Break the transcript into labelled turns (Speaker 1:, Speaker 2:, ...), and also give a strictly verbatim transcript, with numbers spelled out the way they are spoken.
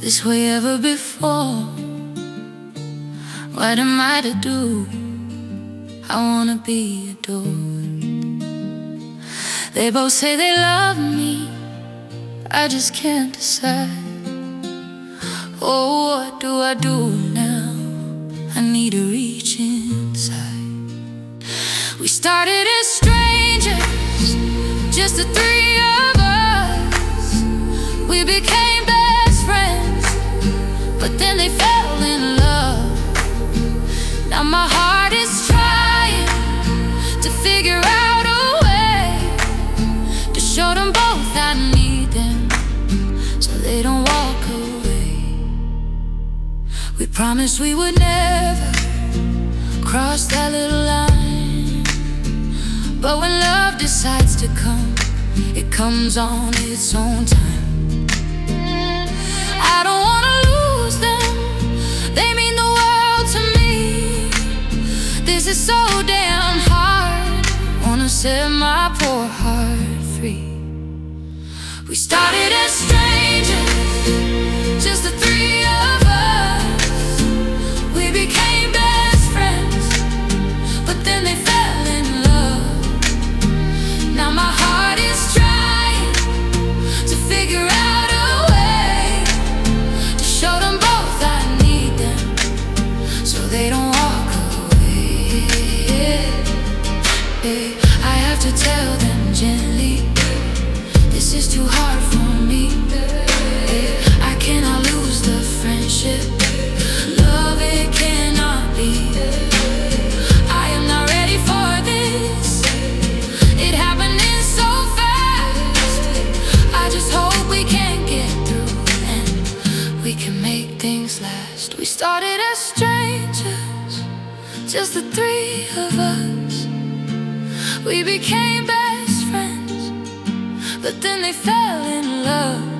Speaker 1: this way ever before. What am I to do? I wanna be adored. They both say they love me, I just can't decide. Oh, what do I do now? I need to reach inside. We started as strangers, just the three of us. We became best friends, but then they fell in love. Now my heart is trying to figure out a way to show them both I need them, so they don't walk away. We promised we would never cross that little line, but when love decides to come, it comes on its own time. I don't wanna lose them, they mean the world to me. This is so damn hard, wanna set my poor heart free. We started as strangers, just the three of us. We became best friends, but then they fell in love. Now my heart is trying to figure out a way to show them both I need them, so they don't walk away. I have to tell them gently, this is too hard for me. I cannot lose the friendship. Love, it cannot be. I am not ready for this. It happening so fast. I just hope we can get through and we can make things last. We started as strangers, just the three of us. We became best friends, but then they fell in love.